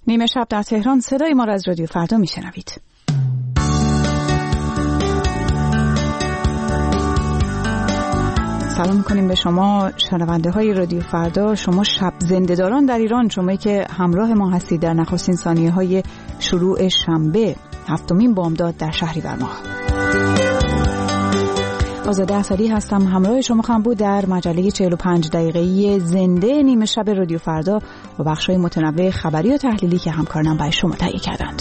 نیمه شب در تهران صدای ما را از رادیو فردا میشنوید. سلام میکنیم به شما شنونده های رادیو فردا، شما شب زنده‌داران در ایران، شما که همراه ما هستید در نخستین ثانیه های شروع شنبه 7 بامداد در شهریور ماه. آزاده اصلی هستم، همراه شما خواهم بود در مجله 45 دقیقه‌ای زنده نیمه شب رادیو فردا با بخش‌های متنوع خبری و تحلیلی که همکارانم برای شما تهیه کردند.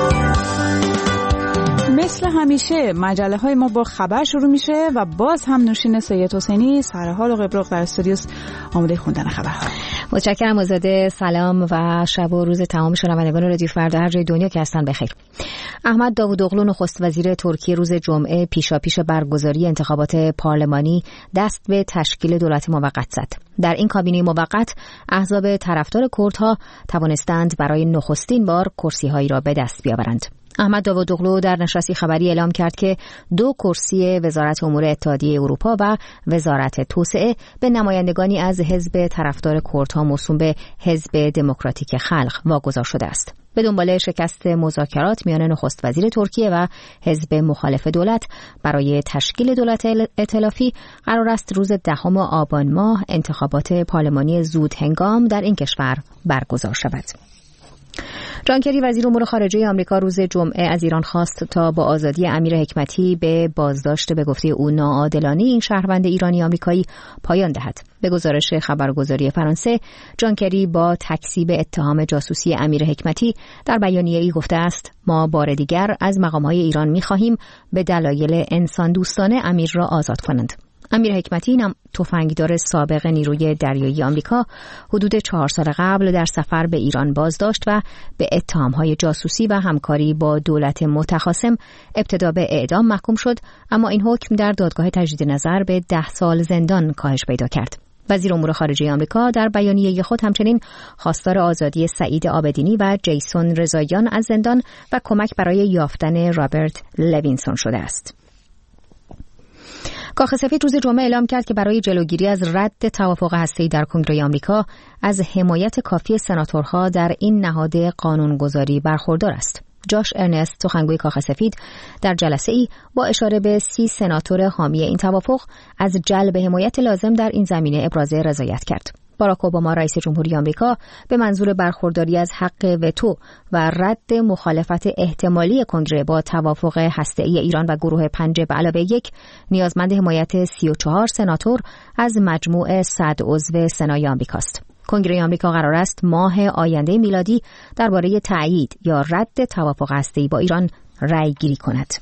مثل همیشه مجله های ما با خبر شروع میشه و باز هم نوشین سید حسینی سرحال و قبرق در استودیو آماده خوندن خبرها. متشکرم آزاده. سلام و شب و روز تمام شنوندگان رادیو فردا هر جای دنیا که هستن بخیر. احمد داوودوغلو نخست وزیر ترکیه روز جمعه پیشاپیش برگزاری انتخابات پارلمانی دست به تشکیل دولت موقت زد. در این کابینه موقت احزاب طرفدار کردها توانستند برای نخستین بار کرسی‌هایی را به دست بیاورند. احمد داوودوغلو در نشستی خبری اعلام کرد که 2 کرسی وزارت امور اتحادیه اروپا و وزارت توسعه به نمایندگانی از حزب طرفدار کردها موسوم به حزب دموکراتیک خلق واگذار شده است. به دنبال شکست مذاکرات میان نخست وزیر ترکیه و حزب مخالف دولت برای تشکیل دولت ائتلافی قرار است روز 10 آبان ماه انتخابات پارلمانی زود هنگام در این کشور برگزار شود. جان کری وزیر امور خارجه آمریکا روز جمعه از ایران خواست تا با آزادی امیر حکمتی به بازداشت به گفته او ناعادلانه این شهروند ایرانی آمریکایی پایان دهد. به گزارش خبرگزاری فرانسه، جان کری با تکذیب اتهام جاسوسی امیر حکمتی در بیانیه‌ای گفته است: ما بار دیگر از مقام‌های ایران می‌خواهیم به دلایل انسان دوستانه امیر را آزاد کنند. امیر حکمتی تفنگدار سابق نیروی دریایی آمریکا حدود 4 سال قبل در سفر به ایران بازداشت و به اتهام‌های جاسوسی و همکاری با دولت متخاصم ابتدا به اعدام محکوم شد، اما این حکم در دادگاه تجدید نظر به 10 سال زندان کاهش پیدا کرد. وزیر امور خارجه آمریکا در بیانیه خود همچنین خواستار آزادی سعید آبدینی و جیسون رضاییان از زندان و کمک برای یافتن رابرت لوینسون شده است. کاخ سفید روز جمعه اعلام کرد که برای جلوگیری از رد توافق هسته‌ای در کنگره آمریکا از حمایت کافی سناتورها در این نهاد قانونگذاری برخوردار است. جاش ارنست، سخنگوی کاخ سفید، در جلسه‌ای با اشاره به 30 سناتور حامی این توافق از جلب حمایت لازم در این زمینه ابراز رضایت کرد. باراک اوباما رئیس جمهوری آمریکا به منظور برخورداری از حق وتو و رد مخالفت احتمالی کنگره با توافق هسته‌ای ایران و گروه 5+1 نیازمند حمایت 34 سناتور از مجموع 100 عضو سنای آمریکاست. کنگره آمریکا قرار است ماه آینده میلادی درباره تایید یا رد توافق هسته‌ای با ایران رأی گیری کند.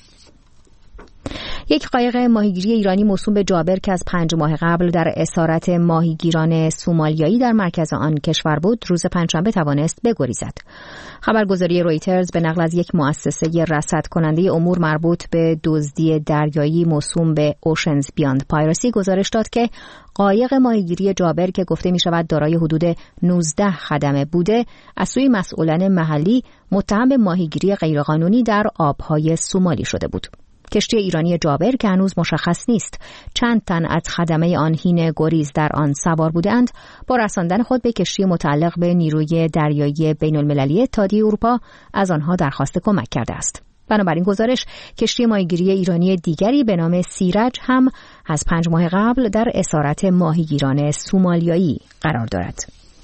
یک قایق ماهیگیری ایرانی موسوم به جابر که از 5 ماه قبل در اسارت ماهیگیران سومالیایی در مرکز آن کشور بود، روز پنجشنبه توانست بگریزد. خبرگزاری رویترز به نقل از یک مؤسسه رصد کننده امور مربوط به دزدی دریایی موسوم به اوشنز بیاند پایرسی گزارش داد که قایق ماهیگیری جابر که گفته می شود دارای حدود 19 خدمه بوده، از سوی مسئولان محلی متهم به ماهیگیری غیرقانونی در آبهای سومالی شده بود. کشتی ایرانی جابر که هنوز مشخص نیست چند تن از خدمه آن حین گریز در آن سوار بودند، با رساندن خود به کشتی متعلق به نیروی دریایی بین‌المللی اتحادیه اروپا از آنها درخواست کمک کرده است. بنابراین گزارش کشتی ماهیگیری ایرانی دیگری به نام سیرج هم از 5 ماه قبل در اسارت ماهیگیران سومالیایی قرار دارد.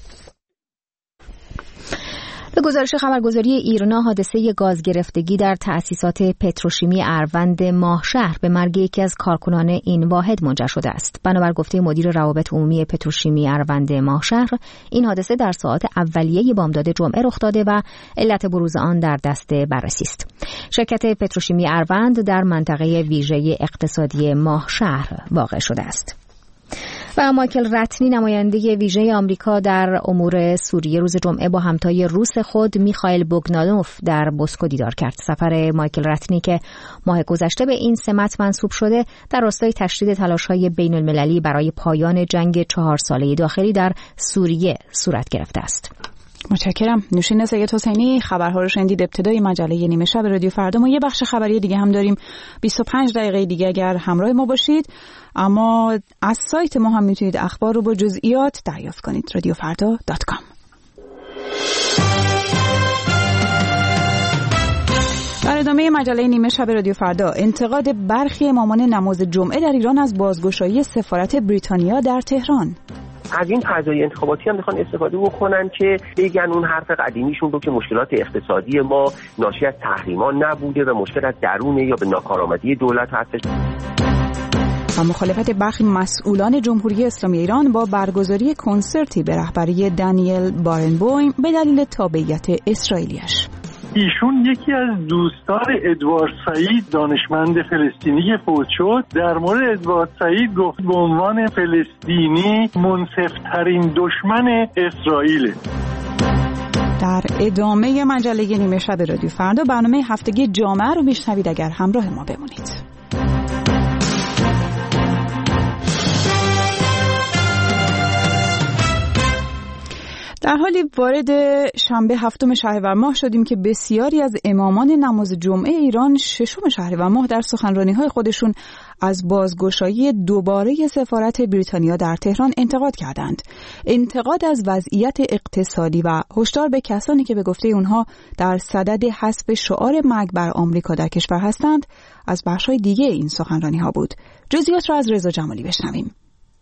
به گزارش خبرگزاری ایرنا، حادثه گاز گرفتگی در تأسیسات پتروشیمی اروند ماهشهر به مرگ یکی از کارکنان این واحد منجر شده است. بنابر گفته مدیر روابط عمومی پتروشیمی اروند ماهشهر، این حادثه در ساعات اولیه بامداد جمعه رخ داده و علت بروز آن در دست بررسی است. شرکت پتروشیمی اروند در منطقه ویژه اقتصادی ماهشهر واقع شده است. و مایکل رتنی، نماینده ویژه آمریکا در امور سوریه، روز جمعه با همتای روس خود میخائیل بوگدانوف در مسکو دیدار کرد. سفر مایکل رتنی که ماه گذشته به این سمت منصوب شده، در راستای تشدید تلاش‌های بین‌المللی برای پایان جنگ 4 ساله داخلی در سوریه صورت گرفته است. متشکرم. نوشین سید حسینی خبرها رو شنیدید. ابتدای مجله نیمه شب رادیو فردا ما یه بخش خبری دیگه هم داریم، 25 دقیقه دیگه اگر همراه ما باشید. اما از سایت ما هم میتونید اخبار رو با جزئیات دریافت کنید. radioffarda.com. برنامه مجله نیمه شب رادیو فردا، انتقاد برخی امامان نماز جمعه در ایران از بازگشایی سفارت بریتانیا در تهران. از این فضای انتخاباتی هم میخوان استفاده بکنن که بگن اون حرف قدیمیشون رو که مشکلات اقتصادی ما ناشی از تحریمان نبوده و مشکل از درونه یا به ناکارآمدی دولت هستش. و مخالفت برخی مسئولان جمهوری اسلامی ایران با برگزاری کنسرتی به رهبری دانیل بارنبویم به دلیل تابعیت اسرائیلیش. ایشون یکی از دوستان ادوارد سعید دانشمند فلسطینی فوت شد. در مورد ادوارد سعید گفت به عنوان فلسطینی منصف‌ترین دشمن اسرائیل. در ادامه مجله نیمه شب رادیو فردا برنامه هفتگی جامعه رو میشنوید اگر همراه ما بمونید. در حالی وارد شنبه هفتم شهریور ماه شدیم که بسیاری از امامان نماز جمعه ایران ششم شهریور ماه در سخنرانی‌های خودشون از بازگشایی دوباره سفارت بریتانیا در تهران انتقاد کردند. انتقاد از وضعیت اقتصادی و هشدار به کسانی که به گفته اونها در صدد حذف شعار مرگ بر آمریکا در کشور هستند از بخش‌های دیگه این سخنرانی‌ها بود. جزئیات را از رضا جمالی بشنویم.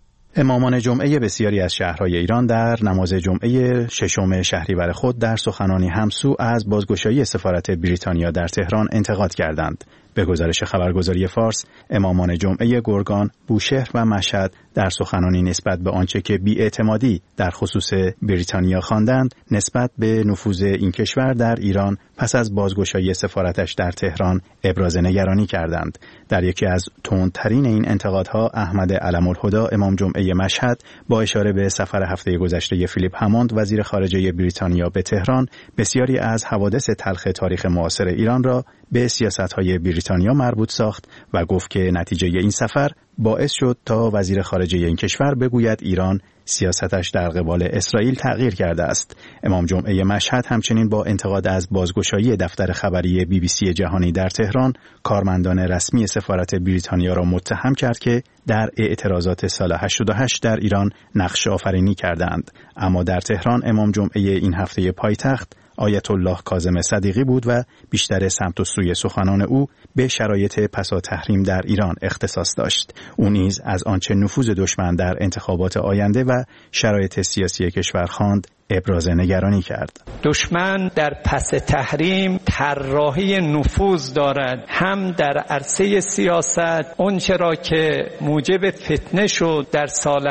امامان جمعه بسیاری از شهرهای ایران در نماز جمعه ششم شهریور خود در سخنانی همسو از بازگشایی سفارت بریتانیا در تهران انتقاد کردند. به گزارش خبرگزاری فارس، امامان جمعه گرگان، بوشهر و مشهد در سخنانی نسبت به آنچه که بی‌اعتمادی در خصوص بریتانیا خواندند، نسبت به نفوذ این کشور در ایران پس از بازگشایی سفارتش در تهران ابراز نگرانی کردند. در یکی از تندترین این انتقادها، احمد علم‌الهدی امام جمعه مشهد با اشاره به سفر هفته گذشته فیلیپ هموند وزیر خارجه بریتانیا به تهران، بسیاری از حوادث تلخ تاریخ معاصر ایران را به سیاست‌های بریتانیا مربوط ساخت و گفت که نتیجه این سفر باعث شد تا وزیر خارجه این کشور بگوید ایران سیاستش در قبال اسرائیل تغییر کرده است. امام جمعه مشهد همچنین با انتقاد از بازگشایی دفتر خبری BBC جهانی در تهران، کارمندان رسمی سفارت بریتانیا را متهم کرد که در اعتراضات سال 88 در ایران نقش آفرینی کردند. اما در تهران امام جمعه این هفته پایتخت آیت الله کاظم صدیقی بود و بیشتر سمت و سوی سخنان او به شرایط پسا تحریم در ایران اختصاص داشت. او نیز از آنچه نفوذ دشمن در انتخابات آینده و شرایط سیاسی کشور خواند ابراز نگرانی کرد. دشمن در پس تحریم طراحی نفوذ دارد، هم در عرصه سیاست. اونچه را که موجب فتنه شد در سال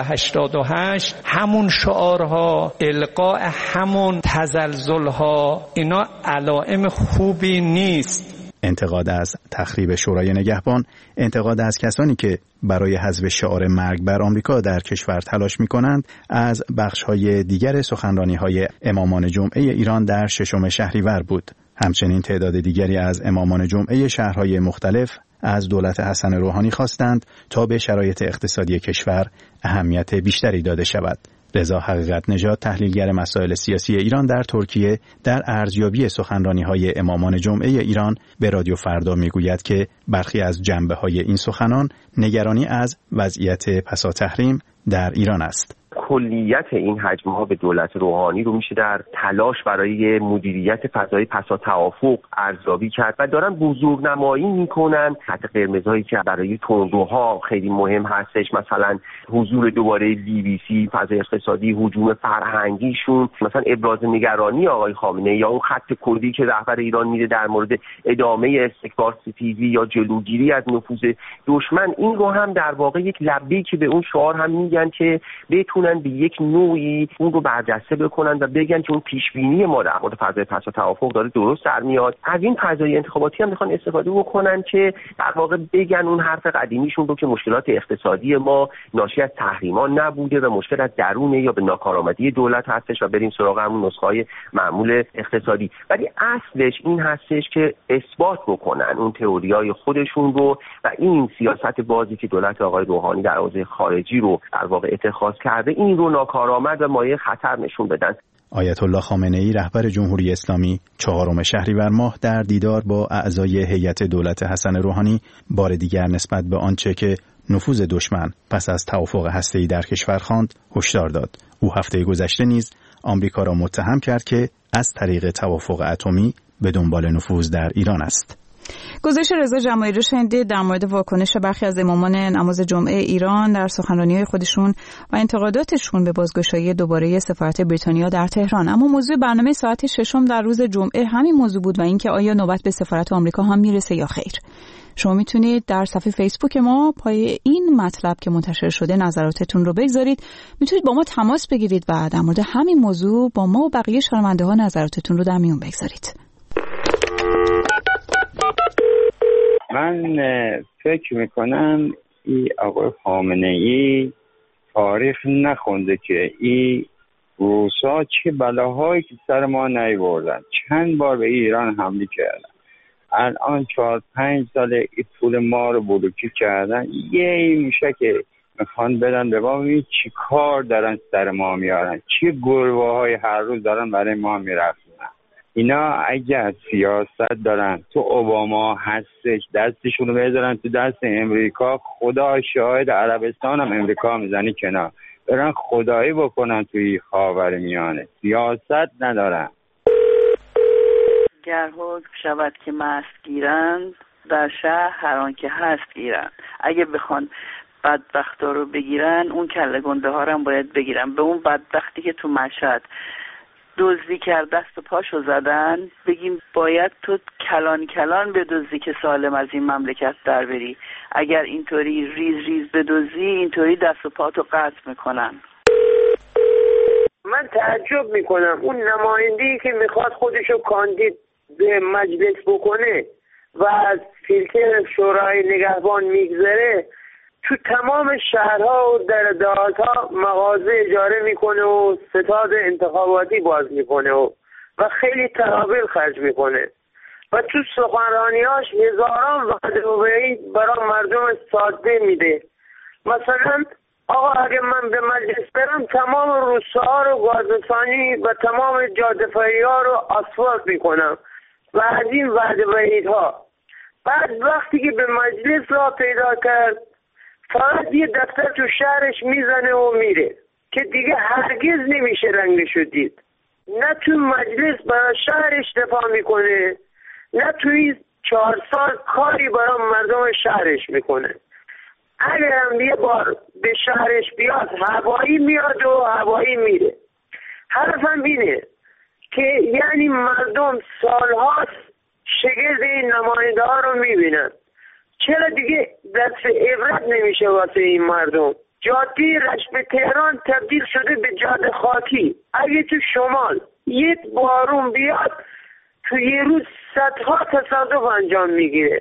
88، همون شعارها، القاء همون تزلزلها، اینا علائم خوبی نیست. انتقاد از تخریب شورای نگهبان، انتقاد از کسانی که برای حذف شعار مرگ بر آمریکا در کشور تلاش می‌کنند، از بخش‌های دیگر سخنرانی‌های امامان جمعه ایران در ششم شهریور بود. همچنین تعداد دیگری از امامان جمعه شهرهای مختلف از دولت حسن روحانی خواستند تا به شرایط اقتصادی کشور اهمیت بیشتری داده شود. رضا حقیقت نژاد، تحلیلگر مسائل سیاسی ایران در ترکیه، در ارزیابی سخنرانی‌های امامان جمعه ایران به رادیو فردا میگوید که برخی از جنبه‌های این سخنان نگرانی از وضعیت پسا تحریم در ایران است. کلیت این حجم‌ها به دولت روحانی رو میشه در تلاش برای مدیریت فضای پسا توافق ارزیابی کرد و دارن بزرگنمایی میکنن خط قرمزهایی که برای تندروها خیلی مهم هستش، مثلا حضور دوباره BBC، فضای اقتصادی، هجوم فرهنگیشون، مثلا ابراز نگرانی آقای خامنه‌ای یا اون خط کلی که رهبر ایران میده در مورد ادامه استکبار ستیزی یا جلوگیری از نفوذ دشمن. این رو هم در واقع یک لبه‌ای که به اون شعار هم میگن که بتونن به یک نوعی اون رو برجسته بکنن و بگن که اون پیشبینی ما در مورد فضای پسا توافق داره درست در میاد. از این فضای انتخاباتی هم میخوان استفاده بکنن که در واقع بگن اون حرف قدیمیشون رو که مشکلات اقتصادی ما ناشی از تحریمان نبوده و مشکل از درونه یا به ناکارآمدی دولت هستش و بریم سراغ همون نسخه‌های معمول اقتصادی. ولی اصلش این هستش که اثبات بکنن اون تئوریای خودشون رو و این سیاست بازی که دولت آقای روحانی در حوزه خارجی رو در واقع اتخاذ کرده، این رو ناکارآمد و مایه خطر نشون بدن. آیت الله خامنه‌ای رهبر جمهوری اسلامی 4 شهریور ماه در دیدار با اعضای هیئت دولت حسن روحانی بار دیگر نسبت به آنچه که نفوذ دشمن پس از توافق هسته‌ای در کشور خواند هشدار داد. او هفته گذشته نیز آمریکا را متهم کرد که از طریق توافق اتمی به دنبال نفوذ در ایران است. گزارش رضا جماعی رو شنیدید در مورد واکنش برخی از امامان نماز جمعه ایران در سخنرانی‌های خودشون و انتقاداتشون به بازگشایی دوباره سفارت بریتانیا در تهران. اما موضوع برنامه ساعت 6 در روز جمعه همین موضوع بود و اینکه آیا نوبت به سفارت آمریکا هم میرسه یا خیر. شما میتونید در صفحه فیسبوک ما پای این مطلب که منتشر شده نظراتتون رو بگذارید. میتونید با ما تماس بگیرید و در مورد همین موضوع با ما و بقیه شنونده ها نظراتتون رو در میون بگذارید. من فکر میکنم این آقای خامنه‌ای تاریخ نخونده که این روسا چه بلاهایی که سر ما نیاوردن. چند بار به ایران حمله کردن. الان 4-5 ساله این پول ما رو بلوکی کردن. یه میشه که میخوان بدن به ما، ببین چی کار دارن سر ما میارن، چه گربه های هر روز دارن برای ما میرفتن. اینا اگر سیاست دارن تو اوباما هستش دستشون رو بذارن تو دست امریکا، خدا شاهد عربستان هم امریکا میزنی کنار، برن خدایی بکنن توی خاورمیانه. سیاست ندارن. گر حکم شود که مست گیرند، در شهر هر آن که هست گیرند. اگه بخوان بدبختا رو بگیرن، اون کله گنده ها رو هم باید بگیرن. به اون بدبختی که تو مشهد دزدی کرد دست و پاشو زدن، بگیم باید تو کلان کلان بدزدی که سالم از این مملکت در بری. اگر اینطوری ریز ریز بدزدی، اینطوری دست و پاتو قطع میکنن. من تعجب میکنم اون نماینده‌ای که میخواد خودشو کاندید به مجلس بکنه و از فیلتر شورای نگهبان میگذره، تو تمام شهرها و در دهات‌ها مغازه اجاره میکنه و ستاد انتخاباتی باز میکنه و خیلی ترابل خرج میکنه و تو سخنرانیاش هزاران وعده و وعید برای مردم ساده میده. مثلا آقا اگه من به مجلس برم تمام روستاها رو گازرسانی و تمام جاده‌فری‌ها رو آسفالت میکنم و از این وعده و وعیدها. بعد وقتی که به مجلس راه پیدا کرد، فقط یه دفتر تو شهرش میزنه و میره که دیگه هرگز نمیشه رنگشو دید. نه تو مجلس برای شهرش دفاع میکنه، نه توی 4 سال کاری برای مردم شهرش میکنه. اگر هم یه بار به شهرش بیاد، هوایی میاد و هوایی میره. حرفم اینه که یعنی مردم سالهاست شگرد این نماینده ها رو میبینن. چرا دیگه دست عبرت نمیشه واسه این مردم؟ جاده رشت تهران تبدیل شده به جاده خاکی. اگه تو شمال یک بارون بیاد، تو یه روز صدها تصادف انجام میگیره.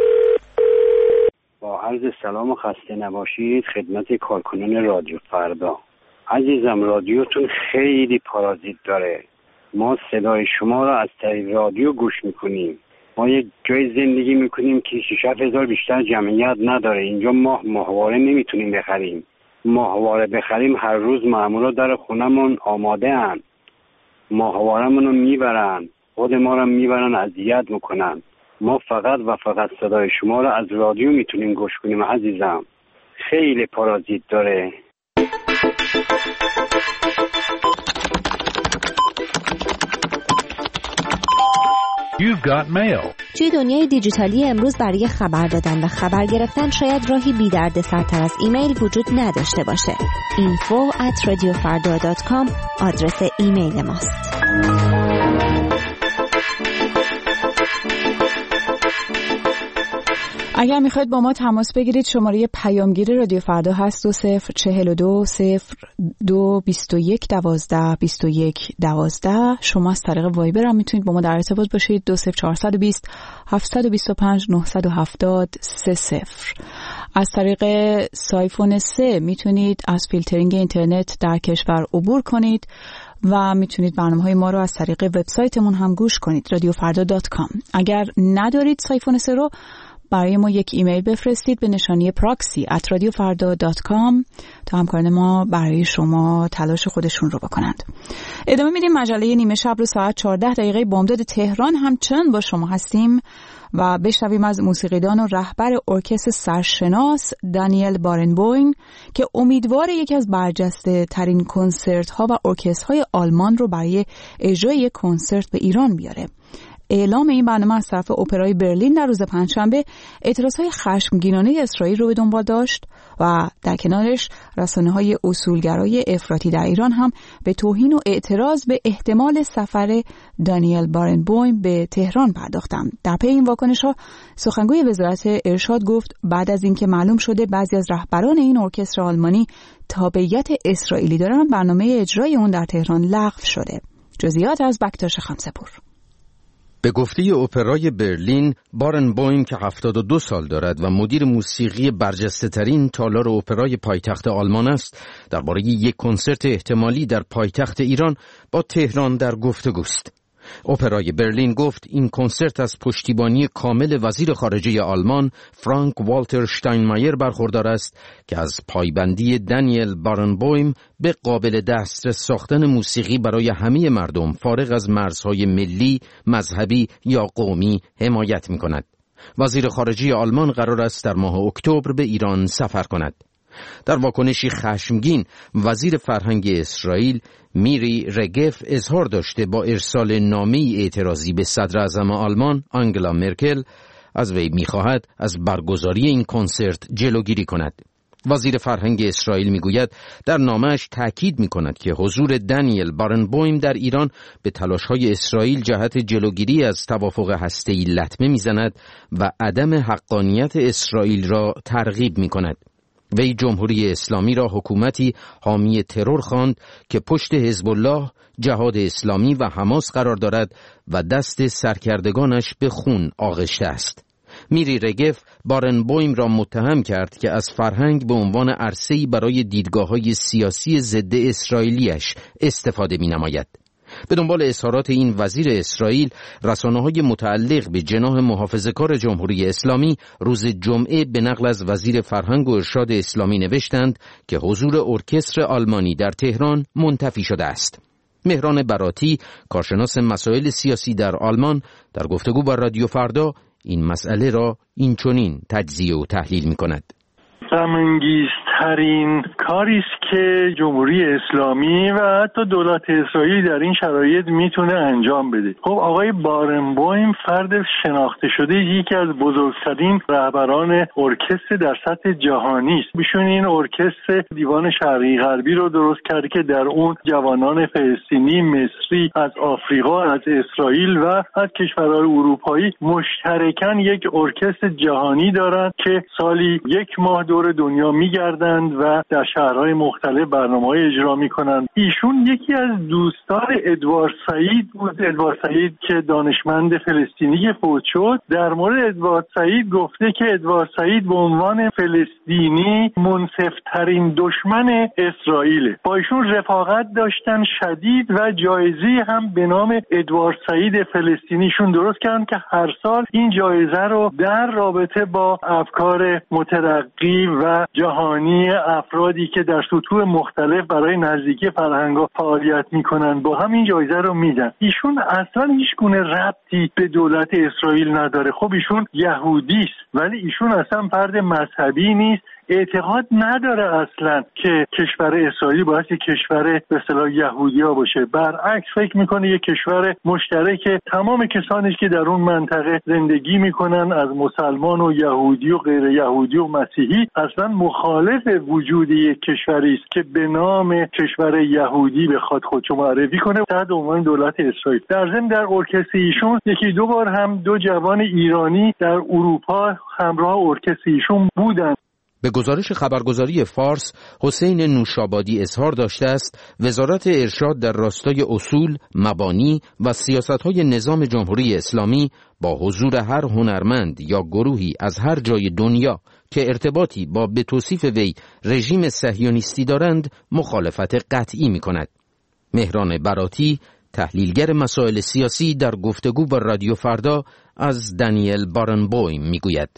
با عرض سلام و خسته نباشید خدمت کارکنان رادیو فردا. عزیزم، رادیوتون خیلی پارازیت داره. ما صدای شما را از طریق رادیو گوش میکنیم. ما یک جای زندگی میکنیم که 6,000 بیشتر جمعیت نداره. اینجا ماهواره نمیتونیم بخریم. ماهواره بخریم هر روز مامورا در خونمون آماده ان. ماهوارمون رو میبرن، خود ما رو میبرن اذیت میکنن. ما فقط و فقط صدای شما رو از رادیو میتونیم گوش کنیم. عزیزم خیلی پارازیت داره. You've got mail. توی دنیای دیجیتالی امروز برای خبر دادن و خبر گرفتن شاید راهی بی درد سرتر از ایمیل وجود نداشته باشه. info@radiofarda.com آدرس ایمیل ماست. اگر میخواید با ما تماس بگیرید شماره پیامگیر رادیو فردا هست 2042 02 21 12 21 12. شما از طریق وایبر هم میتونید با ما در ارتباط باشید 20420 725 970 30. از طریق سایفون 3 میتونید از فیلترینگ اینترنت در کشور عبور کنید و میتونید برنامه‌های ما رو از طریق وبسایتمون هم گوش کنید radiofarda.com. اگر ندارید سایفون 3 رو، برای ما یک ایمیل بفرستید به نشانی proxy@radiofarda.com تا همکاران ما برای شما تلاش خودشون رو بکنند. ادامه میدیم. مجله نیمه شب رو ساعت 14 بامداد تهران همچنان با شما هستیم و بشنویم از موسیقیدان و رهبر ارکستر سرشناس دانیل بارنبویم که امیدوار یکی از برجسته ترین کنسرت ها و ارکسترهای آلمان رو برای اجرای یک کنسرت به ایران بیاره. اعلام این برنامه از طرف اپرای برلین در روز پنجشنبه اعتراضهای خشمگینانه اسرائیل رو به دنبال داشت و در کنارش رسانه‌های اصولگرای افراطی در ایران هم به توهین و اعتراض به احتمال سفر دانیل بارنبویم به تهران پرداختند. در پی این واکنش‌ها سخنگوی وزارت ارشاد گفت بعد از اینکه معلوم شده بعضی از رهبران این ارکستر آلمانی تابعیت اسرائیلی دارن، برنامه اجرای اون در تهران لغو شده. جزئیات از بکتاش خمسه‌پور. به گفته اپرای برلین، بارنبویم که 72 سال دارد و مدیر موسیقی برجسته‌ترین تالار اپرای پایتخت آلمان است، درباره یک کنسرت احتمالی در پایتخت ایران با تهران در گفتگوست. اپرای برلین گفت این کنسرت از پشتیبانی کامل وزیر خارجه آلمان فرانک والتر شتاینمایر برخوردار است که از پایبندی دانیل بارنبویم به قابل دسترس ساختن موسیقی برای همه مردم فارغ از مرزهای ملی، مذهبی یا قومی حمایت می‌کند. وزیر خارجه آلمان قرار است در ماه اکتبر به ایران سفر کند. در واکنشی خشمگین، وزیر فرهنگ اسرائیل میری رگف اظهار داشته با ارسال نامه‌ای اعتراضی به صدر اعظم آلمان آنگلا مرکل از وی می‌خواهد از برگزاری این کنسرت جلوگیری کند. وزیر فرهنگ اسرائیل میگوید در نامه‌اش تأکید می‌کند که حضور دانیل بارنبویم در ایران به تلاش‌های اسرائیل جهت جلوگیری از توافق هسته‌ای لطمه می‌زند و عدم حقانیت اسرائیل را ترغیب می‌کند. وی جمهوری اسلامی را حکومتی حامی ترور خواند که پشت حزب الله، جهاد اسلامی و حماس قرار دارد و دست سرکردگانش به خون آغشته است. میری رگف بارنبویم را متهم کرد که از فرهنگ به عنوان عرصه‌ای برای دیدگاه‌های سیاسی ضد اسرائیلیش استفاده می‌نماید. به دنبال اظهارات این وزیر اسرائیل، رسانه‌های متعلق به جناح محافظه‌کار جمهوری اسلامی روز جمعه به نقل از وزیر فرهنگ و ارشاد اسلامی نوشتند که حضور ارکستر آلمانی در تهران منتفی شده است. مهران براتی، کارشناس مسائل سیاسی در آلمان، در گفتگو با رادیو فردا این مسئله را اینچنین تجزیه و تحلیل می‌کند. غم‌انگیزترین کاری است که جمهوری اسلامی و حتی دولت اسرائیل در این شرایط میتونه انجام بده. خب آقای بارنبویم فرد شناخته شده یکی از بزرگترین رهبران ارکستر در سطح جهانی است. ایشون این ارکستر دیوان شرقی غربی رو درست کرده که در اون جوانان فلسطینی، مصری، از آفریقا، از اسرائیل و از کشورهای اروپایی مشترکاً یک ارکستر جهانی دارند که سالی یک ماه دور دنیا میگردند و در شهرهای مختلف برنامه‌های اجرا میکنند. ایشون یکی از دوستان ادوارد سعید بود. ادوارد سعید که دانشمند فلسطینی فوت شد، در مورد ادوارد سعید گفته که ادوارد سعید به عنوان فلسطینی منصف‌ترین دشمن اسرائیل. با ایشون رفاقت داشتن شدید و جایزه هم به نام ادوارد سعید فلسطینیشون درست کردن که هر سال این جایزه رو در رابطه با افکار مترقی و جهانی افرادی که در سطوح مختلف برای نزدیکی فرهنگ‌ها فعالیت می‌کنند با همین جایزه رو میدن. ایشون اصلا هیچ گونه ربطی به دولت اسرائیل نداره. خب ایشون یهودی است ولی ایشون اصلا فرد مذهبی نیست. اعتقاد نداره اصلا که کشور اسرائیل باید یک کشور به اصطلاح یهودی‌ها باشه. برعکس فکر میکنه یک کشور مشترک تمام کسانی که در اون منطقه زندگی میکنن از مسلمان و یهودی و غیر یهودی و مسیحی اصلا مخالف وجود یک کشوری است که به نام کشور یهودی بخواد خودشو معرفی کنه تحت عنوان دولت اسرائیل. در ضمن در ارکستر ایشون یکی دو بار هم دو جوان ایرانی در اروپا همراه ارکستر ایشون بودن. به گزارش خبرگزاری فارس، حسین نوشابادی اظهار داشته است وزارت ارشاد در راستای اصول، مبانی و سیاست‌های نظام جمهوری اسلامی با حضور هر هنرمند یا گروهی از هر جای دنیا که ارتباطی با به توصیف وی رژیم صهیونیستی دارند مخالفت قطعی می‌کند. مهران براتی، تحلیلگر مسائل سیاسی، در گفتگو با رادیو فردا از دانیل بارنبویم می‌گوید.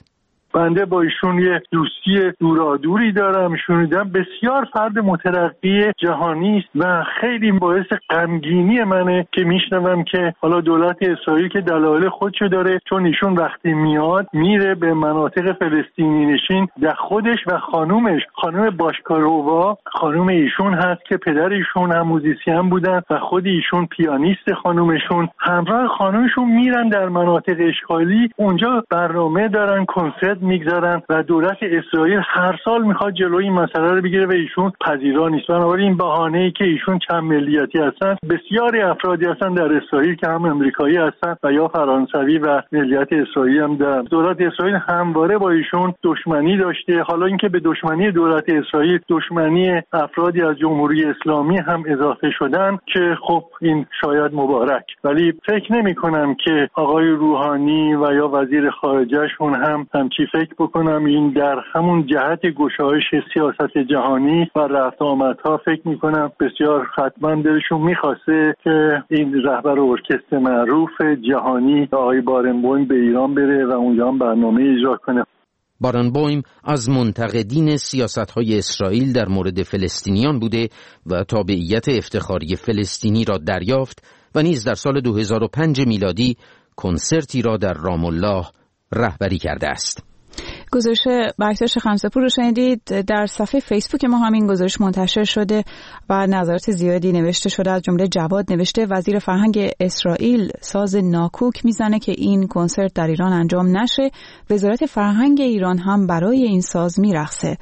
بنده با ایشون یه دوستی دورادوری دارم. ایشون دیدم بسیار فرد مترقی جهانی است و خیلی باعث غمگینی منه که میشنوم که حالا دولت اسرائیل که دلایل خودشو داره، چون ایشون وقتی میاد میره به مناطق فلسطینی نشین، در خودش و خانومش، خانم باشکارووا، خانوم ایشون هست که پدر ایشون هم موزیسین بودن و خود ایشون پیانیست، خانومشون همراه خانومشون میرن در مناطق اشغالی، اونجا برنامه دارن، کنسرت میگذارن و دولت اسرائیل هر سال میخواد جلوی این مسئله رو بگیره و ایشون پذیرا نیست. بنابراین این بهانه‌ای که ایشون چند ملیتی هستن، بسیاری افرادی هستن در اسرائیل که هم امریکایی هستن و یا فرانسوی و ملیت اسرائیلی هم دارن. دولت اسرائیل همواره با ایشون دشمنی داشته. حالا اینکه به دشمنی دولت اسرائیل دشمنی افرادی از جمهوری اسلامی هم اضافه شدن که خب این شاید مبارک، ولی فکر نمی کنم که آقای روحانی و یا وزیر خارجهشون هم همچی فکر بکنم. این در همون جهت گشایش سیاست جهانی و رفت آمدها فکر می کنم بسیار حتما دلشون میخواسته که این رهبر ارکستر معروف جهانی آقای بارنبویم به ایران بره و اونجا هم برنامه اجرا کنه. بارنبویم از منتقدین سیاست‌های اسرائیل در مورد فلسطینیان بوده و تابعیت افتخاری فلسطینی را دریافت و نیز در سال 2005 میلادی کنسرتی را در رام الله رهبری کرده است. گزارش بکتاش خمسه‌پور رو شنیدید. در صفحه فیسبوک ما همین گزارش منتشر شده و نظرات زیادی نوشته شده. از جمله جواد نوشته وزیر فرهنگ اسرائیل ساز ناکوک میزنه که این کنسرت در ایران انجام نشه. وزارت فرهنگ ایران هم برای این ساز میرقصه.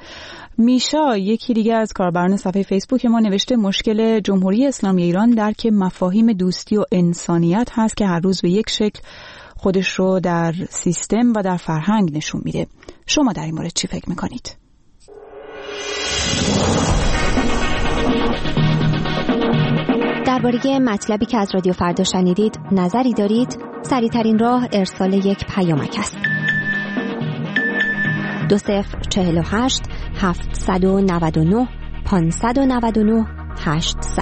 میشا یکی دیگه از کاربران صفحه فیسبوک ما نوشته مشکل جمهوری اسلامی ایران درک مفاهیم دوستی و انسانیت هست که هر روز به یک شکل خودش رو در سیستم و در فرهنگ نشون میده. شما در این مورد چی فکر میکنید؟ درباره مطلبی که از رادیو فردا شنیدید نظری دارید؟ سریع‌ترین راه ارسال یک پیامک است. 2048 799 599 800.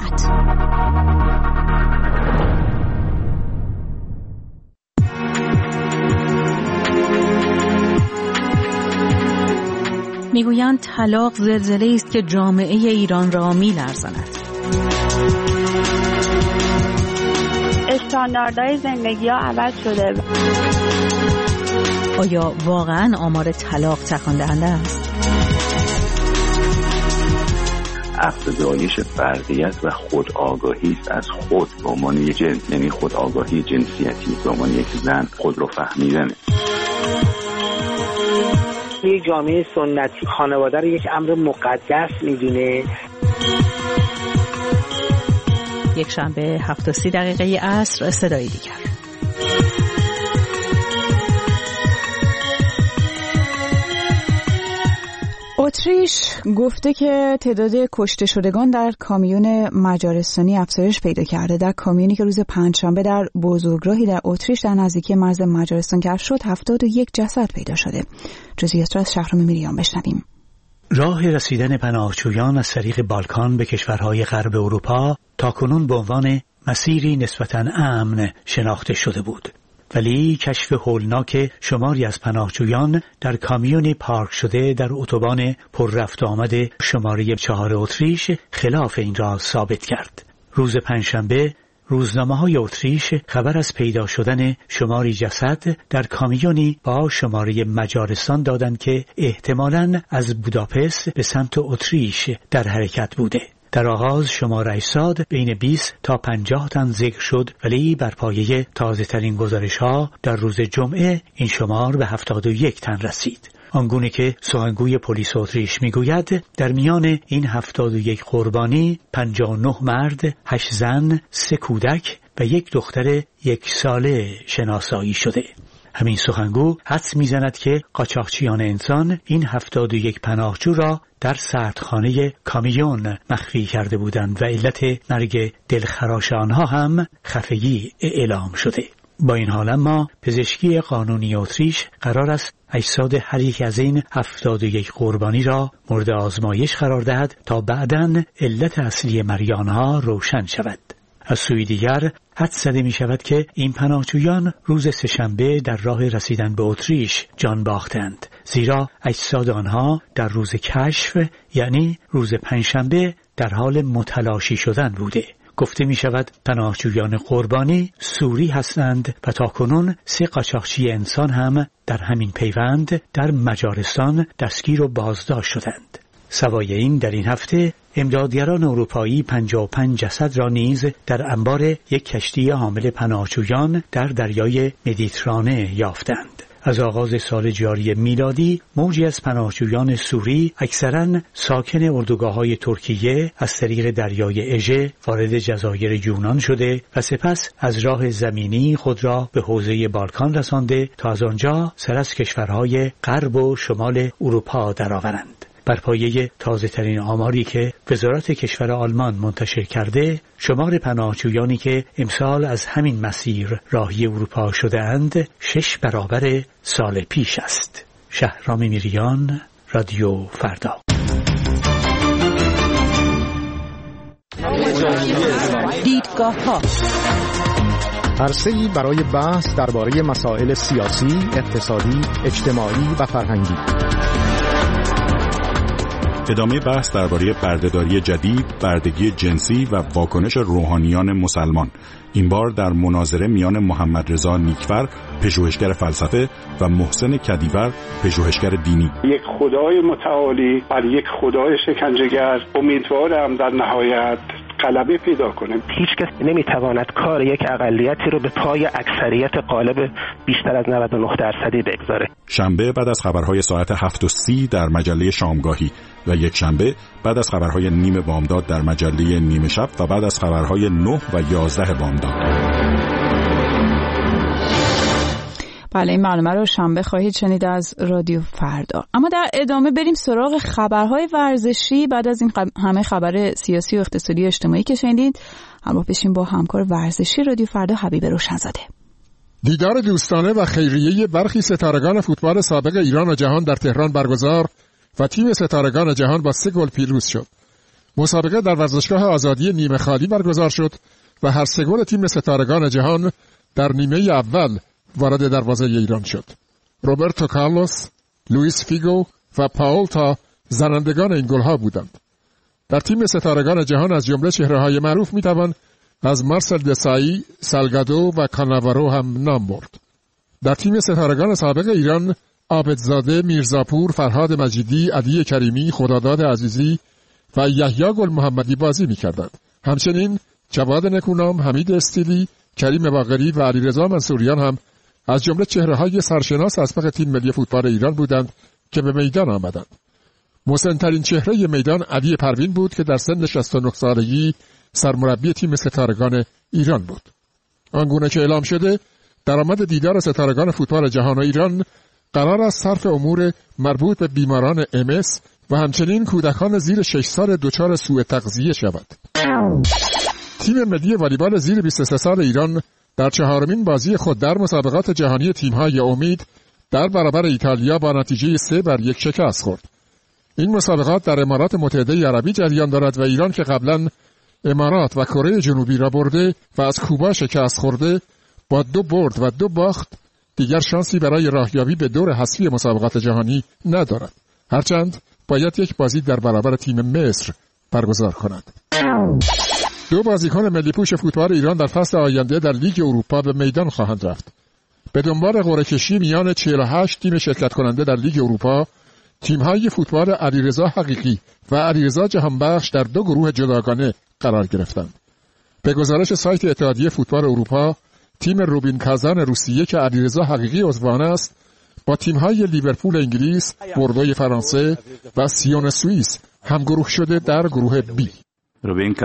میگویند طلاق زلزله است که جامعه ایران را می‌لرزاند. استانداردهای زندگی ها عوض شده. آیا واقعاً آمار طلاق تکان دهنده است؟ افزایش فردیت و خودآگاهی است از خود به عنوان یک جنس، یعنی خودآگاهی جنسیتی به عنوان یک زن، خود رو فهمیدن. یک جامعه سنتی خانواده رو یک امر مقدس میدونه. یک شنبه 7:30 عصر صدای دیگر. اتریش گفته که تعداد کشته شدگان در کامیون مجارستانی افزایش پیدا کرده. در کامیونی که روز پنجشنبه در بزرگراهی در اتریش در نزدیکی مرز مجارستان کشف شد 71 جسد پیدا شده. جزئیات را از شهرام میریان بشنویم. راه رسیدن پناهجویان از طریق بالکان به کشورهای غرب اروپا تاکنون به عنوان مسیری نسبتاً امن شناخته شده بود. ولی کشف هولناک شماری از پناهجویان در کامیونی پارک شده در اتوبان پر رفت و آمد شماره 4 اتریش خلاف این را ثابت کرد. روز پنجشنبه روزنامه‌های اتریش خبر از پیدا شدن شماری جسد در کامیونی با شماره مجارستان دادند که احتمالاً از بوداپست به سمت اتریش در حرکت بوده. در آغاز شمار اجساد بین 20 تا 50 تن ذکر شد، ولی بر پایه تازه ترین گزارش ها در روز جمعه این شمار به 71 تن رسید. آنگونه که سخنگوی پلیس اتریش میگوید در میان این 71 قربانی 59 مرد، 8 زن، 3 کودک و 1 دختر 1 ساله شناسایی شده. همین سخنگو حدس میزند که قاچاقچیان انسان این 71 پناهجو را در سردخانه کامیون مخفی کرده بودند و علت مرگ دلخراش آنها هم خفگی اعلام شده. با این حال اما پزشکی قانونی اتریش قرار است اجساد هر یک از این 71 قربانی را مورد آزمایش قرار دهد تا بعداً علت اصلی مرگ آنها روشن شود. از سوی دیگر حدس زده می شود که این پناهجویان روز سه‌شنبه در راه رسیدن به اتریش جان باختند زیرا اجساد آنها در روز کشف یعنی روز پنجشنبه در حال متلاشی شدن بوده. گفته می شود پناهجویان قربانی سوری هستند و تاکنون 3 قاچاقچی انسان هم در همین پیوند در مجارستان دستگیر و بازداشت شدند. سوای این در این هفته امدادگران اروپایی 55 جسد را نیز در انبار یک کشتی حامل پناهجویان در دریای مدیترانه یافتند. از آغاز سال جاری میلادی موجی از پناهجویان سوری اکثراً ساکن اردوگاه‌های ترکیه از طریق دریای اژه وارد جزایر یونان شده و سپس از راه زمینی خود را به حوزه بالکان رسانده تا از آنجا سر از کشورهای غرب و شمال اروپا درآورند. بر پایه تازه‌ترین آماری که وزارت کشور آلمان منتشر کرده، شمار پناهجویانی که امسال از همین مسیر راهی اروپا شده‌اند 6 برابر سال پیش است. شهرام میریان، رادیو فردا. دیدگاه‌ها عرصه‌ای برای بحث درباره مسائل سیاسی، اقتصادی، اجتماعی و فرهنگی. ادامه بحث درباره بردهداری جدید، بردگی جنسی و واکنش روحانیان مسلمان. این بار در مناظره میان محمد رضا نیکفر، پژوهشگر فلسفه و محسن کدیور، پژوهشگر دینی. یک خدای متعالی بر یک خدای شکنجهگر، امیدوارم در نهایت غلبه پیدا کنه. هیچ کس نمیتواند کار یک اقلیتی رو به پای اکثریت غالب بیشتر از 99% بگذاره. شنبه بعد از خبرهای ساعت 7:30 در مجله شامگاهی و یک شنبه بعد از خبرهای نیم بامداد در مجله نیمه شب و بعد از خبرهای 9 و 11 بامداد. بله، این معلومه رو شنبه خواهید شنید از رادیو فردا. اما در ادامه بریم سراغ خبرهای ورزشی. بعد از این همه خبر سیاسی و اقتصادی و اجتماعی که شنیدید، همراه بشیم با همکار ورزشی رادیو فردا حبیب روشنزاده. دیدار دوستانه و خیریه برخی ستارگان فوتبال سابق ایران و جهان در تهران برگزار و تیم ستارگان جهان با 3 گل پیروز شد. مسابقه در ورزشگاه آزادی نیمه خالی برگزار شد و هر 3 گل تیم ستارگان جهان در نیمه اول وارد دروازه ایران شد. روبرتو کارلوس، لوئیس فیگو و پاول تا زنندگان این گل‌ها بودند. در تیم ستارگان جهان از جمله چهره‌های معروف می‌توان از مارسل دسایی، سالگادو و کاناوارو هم نام برد. در تیم ستارگان سابق ایران عابدزاده، میرزاپور، فرهاد مجیدی، علی کریمی، خداداد عزیزی و یحیی گل محمدی بازی می‌کردند. همچنین جواد نکونام، حمید استیلی، کریم باقری و علیرضا منصوریان هم از جمله چهره‌های سرشناس اسبق تیم ملی فوتبال ایران بودند که به میدان آمدند. مسن‌ترین چهره میدان علی پروین بود که در سن 69 سالگی سرمربی تیم ستارگان ایران بود. آنگونه که اعلام شده، درآمد دیدار ستارگان فوتبال جهان و ایران قرار است صرف امور مربوط به بیماران MS و همچنین کودکان زیر 6 سال دچار سوء تغذیه شود. تیم ملی والیبال زیر 23 سال ایران در 4مین بازی خود در مسابقات جهانی تیم‌های امید در برابر ایتالیا با نتیجه 3-1 شکست خورد. این مسابقات در امارات متحده عربی جریان دارد و ایران که قبلا امارات و کره جنوبی را برده و از کوبا شکست خورده، با 2 برد و 2 باخت دیگر شانسی برای راهیابی به دور حذفی مسابقات جهانی ندارد. هرچند باید یک بازی در برابر تیم مصر برگزار کند. 2 بازیکن ملی پوش فوتبال ایران در فصل آینده در لیگ اروپا به میدان خواهند رفت. به دنبال قرعه‌کشی میان 48 تیم شرکت کننده در لیگ اروپا، تیم‌های فوتبال علیرضا حقیقی و علیرضا جهانبخش در 2 گروه جداگانه قرار گرفتند. به گزارش سایت اتحادیه فوتبال اروپا، تیم روبین کازان روسیه که علیرضا حقیقی عضو آن است، با تیم‌های لیورپول انگلیس، بوردوی فرانسه و سیون سوئیس همگروه شده در گروه بی. Rubin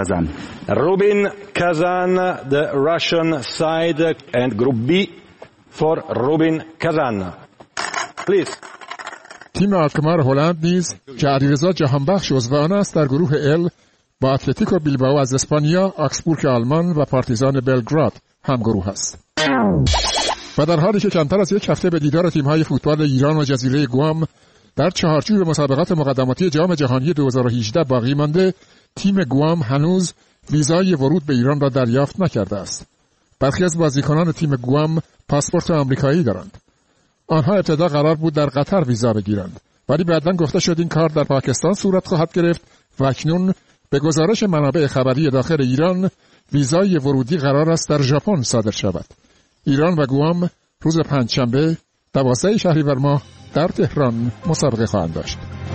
Kazan, the Russian side, and Group B for Rubin Kazan. Please. تیم آلکمار هلند نیز که علیرضا جهانبخش عضو آن است در گروه ال با اتلتیکو بیلبائو از اسپانیا، آکسبورگ آلمان و پارتیزان بلگراد همگروه است. و در حالی که کمتر از 1 هفته به دیدار تیم‌های فوتبال ایران و جزیره گوام در چهارچوب مسابقات مقدماتی جام جهانی 2018 باقی مانده، تیم گوام هنوز ویزای ورود به ایران را دریافت نکرده است. برخی از بازیکنان تیم گوام پاسپورت آمریکایی دارند. آنها ابتدا قرار بود در قطر ویزا بگیرند، ولی بعداً گفته شد این کار در پاکستان صورت خواهد گرفت و اکنون به گزارش منابع خبری داخل ایران ویزای ورودی قرار است در ژاپن صادر شود. ایران و گوام روز پنجشنبه 12 شهریور ماه در تهران مسابقه خواهند داشت.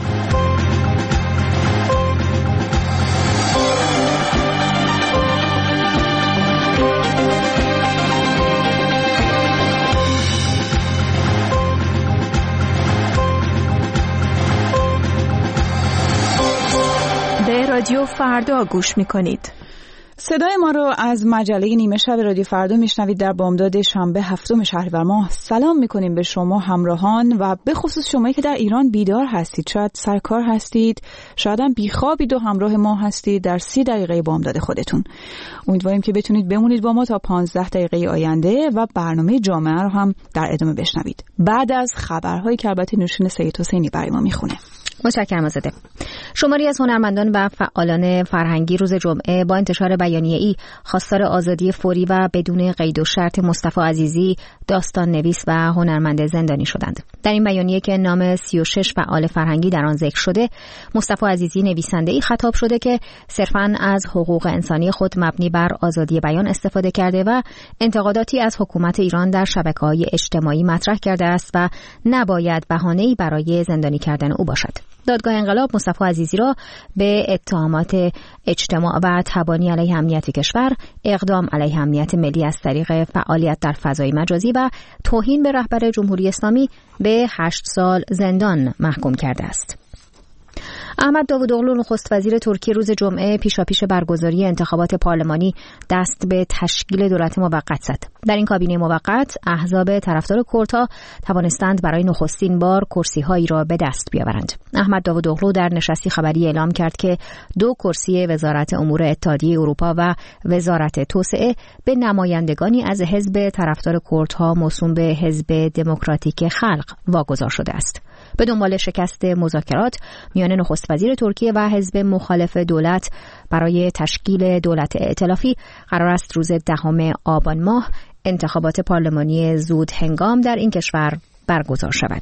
به رادیو فردا گوش می‌کنید. صدای ما رو از مجله نیمه شب رادیو فردا میشنوید در بامداد شنبه 7 شهریور ماه. سلام میکنیم به شما همراهان و به خصوص شمایی که در ایران بیدار هستید، شاید سرکار هستید، شاید هم بیخوابید و همراه ما هستید در 30 دقیقه بامداد خودتون. امیدواریم که بتونید بمونید با ما تا 15 دقیقه آینده و برنامه جامعه رو هم در ادامه بشنوید بعد از خبرهایی که البته نوشین سید حسینی برای ما میخونه. متشکرم آزاده. شماری از هنرمندان و فعالان فرهنگی روز جمعه با انتشار بیانیه‌ای خواستار آزادی فوری و بدون قید و شرط مصطفی عزیزی، داستان نویس و هنرمند زندانی شدند. در این بیانیه که نام 36 فعال فرهنگی در آن ذکر شده، مصطفی عزیزی نویسنده‌ای خطاب شده که صرفاً از حقوق انسانی خود مبنی بر آزادی بیان استفاده کرده و انتقاداتی از حکومت ایران در شبکه‌های اجتماعی مطرح کرده است و نباید بهانه‌ای برای زندانی کردن او باشد. دادگاه انقلاب مصطفی عزیزی را به اتهامات اجتماع و تبانی علیه امنیت کشور، اقدام علیه امنیت ملی از طریق فعالیت در فضای مجازی و توهین به رهبر جمهوری اسلامی به 8 سال زندان محکوم کرده است. احمد داوودوغلو نخست وزیر ترکیه روز جمعه پیشاپیش برگزاری انتخابات پارلمانی دست به تشکیل دولت موقت زد. در این کابینه موقت احزاب طرفدار کردها توانستند برای نخستین بار کرسی‌هایی را به دست بیاورند. احمد داوودوغلو در نشستی خبری اعلام کرد که 2 کرسی وزارت امور اتحادیه اروپا و وزارت توسعه به نمایندگانی از حزب طرفدار کردها موسوم به حزب دموکراتیک خلق واگذار شده است. به دنبال شکست مذاکرات میان نخست وزیر ترکیه و حزب مخالف دولت برای تشکیل دولت ائتلافی قرار است روز 10 آبان ماه انتخابات پارلمانی زود هنگام در این کشور برگزار شود.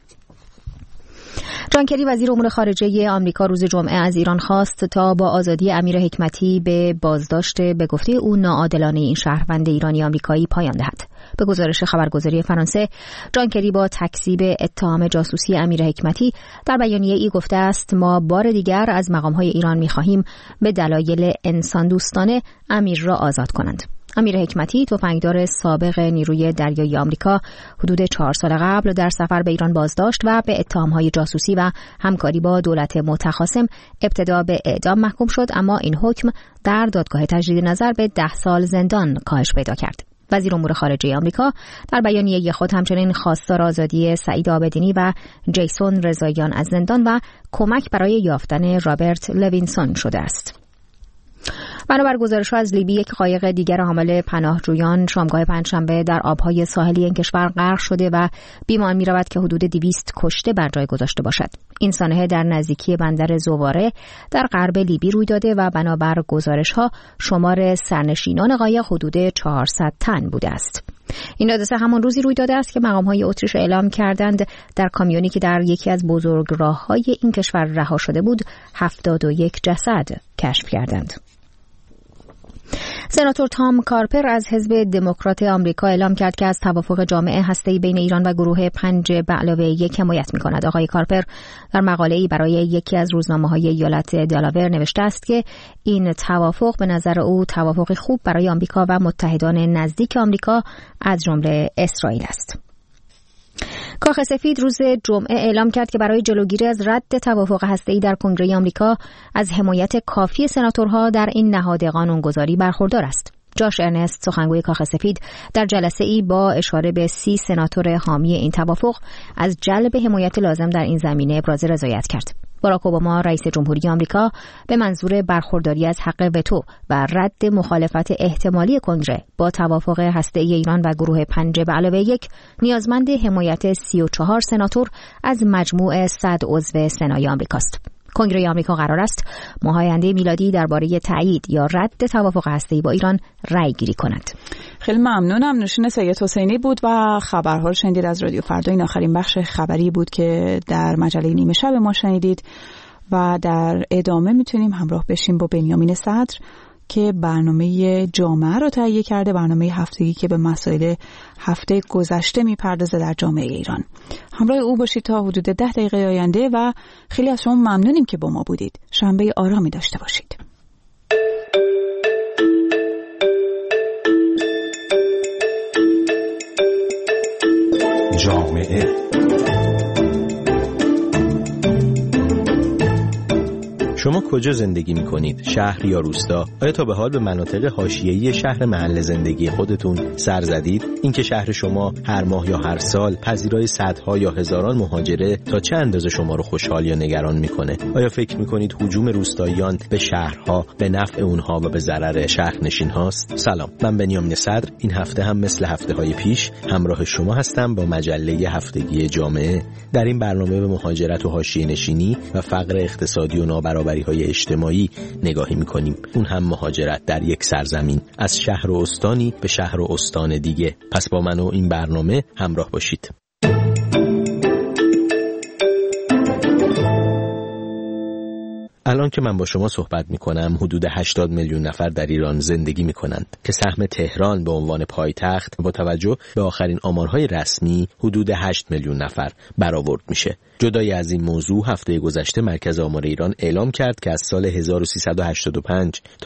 جان کری وزیر امور خارجه آمریکا روز جمعه از ایران خواست تا با آزادی امیر حکمتی به بازداشت به گفته او ناعادلانه این شهروند ایرانی آمریکایی پایان دهد. به گزارش خبرگزاری فرانسه، جان کری با تکذیب اتهام جاسوسی امیر حکمتی در بیانیه‌ای گفته است ما بار دیگر از مقام‌های ایران می‌خواهیم به دلایل انسان دوستانه امیر را آزاد کنند. امیر حکمتی تفنگدار سابق نیروی دریایی آمریکا حدود 4 سال قبل در سفر به ایران بازداشت و به اتهام‌های جاسوسی و همکاری با دولت متخاصم ابتدا به اعدام محکوم شد، اما این حکم در دادگاه تجدید نظر به 10 سال زندان کاهش پیدا کرد. وزیر امور خارجه آمریکا در بیانیه خود همچنین خواستار آزادی سعید آبدینی و جیسون رضاییان از زندان و کمک برای یافتن رابرت لوینسون شده است. بنابر گزارش‌ها از لیبی، یک قایق دیگر حامل پناهجویان شامگاه پنجشنبه در آبهای ساحلی این کشور غرق شده و بیمان می‌رود که حدود 200 کشته بر جای گذاشته باشد. این سانحه در نزدیکی بندر زواره در غرب لیبی روی داده و بنابر گزارش‌ها شمار سرنشینان قایق حدود 400 تن بوده است. این حادثه همان روزی روی داده است که مقام‌های اتریش اعلام کردند در کامیونی که در یکی از بزرگراه‌های این کشور رها شده بود 71 جسد کشف کردند. سناتور تام کارپر از حزب دموکرات آمریکا اعلام کرد که از توافق جامع هسته‌ای بین ایران و گروه 5+1 حمایت می‌کند. آقای کارپر در مقاله‌ای برای یکی از روزنامه‌های ایالت دلاور نوشته است که این توافق به نظر او توافقی خوب برای آمریکا و متحدان نزدیک آمریکا از جمله اسرائیل است. کاخ سفید روز جمعه اعلام کرد که برای جلوگیری از رد توافق هسته‌ای در کنگره آمریکا از حمایت کافی سناتورها در این نهاد قانونگذاری برخوردار است. جاش ارنست، سخنگوی کاخ سفید، در جلسه‌ای با اشاره به 30 سناتور حامی این توافق از جلب حمایت لازم در این زمینه ابراز رضایت کرد. باراک اوباما رئیس جمهوری آمریکا به منظور برخورداری از حق وتو و رد مخالفت احتمالی کنگره با توافق هسته‌ای ایران و گروه 5+1 نیازمند حمایت 34 سناتور از مجموع 100 عضو سنای آمریکاست. کنگره آمریکا قرار است ماه آینده میلادی درباره تایید یا رد توافق هسته‌ای با ایران رأی گیری کند. خیلی ممنونم. نوشین سید حسینی بود و خبرها رو شنیدید از رادیو فردا. این آخرین بخش خبری بود که در مجله نیمه شب ما شنیدید و در ادامه میتونیم همراه بشیم با بنیامین صدر که برنامه جامعه رو تهیه کرده، برنامه هفتگی که به مسائل هفته گذشته میپردازه در جامعه ایران. همراه او باشید تا حدود 10 دقیقه آینده و خیلی از شما ممنونیم که با ما بودید. شنبه آرامی داشته باشید. جامعه شما کجا زندگی می‌کنید؟ شهر یا روستا؟ آیا تا به حال به مناطق حاشیه‌ای شهر محل زندگی خودتون سر زدید؟ اینکه شهر شما هر ماه یا هر سال پذیرای صدها یا هزاران مهاجره تا چه اندازه شما رو خوشحال یا نگران می‌کنه؟ آیا فکر می‌کنید هجوم روستاییان به شهرها به نفع اونها و به ضرر شهرنشین هاست؟ سلام، من بنیامین صدر این هفته هم مثل هفته‌های پیش همراه شما هستم با مجله هفتگی جامعه. در این برنامه به مهاجرت و حاشیه‌نشینی و فقر اقتصادی و نابرابری‌های اجتماعی نگاهی می‌کنیم. اون هم مهاجرت در یک سرزمین از شهر و استانی به شهر و استان دیگه. پس با من و این برنامه همراه باشید. الان که من با شما صحبت میکنم حدود 80 میلیون نفر در ایران زندگی میکنند که سهم تهران به عنوان پایتخت با توجه به آخرین آمارهای رسمی حدود 8 میلیون نفر برآورد میشه. جدای از این موضوع هفته گذشته مرکز آمار ایران اعلام کرد که از سال 1385 تا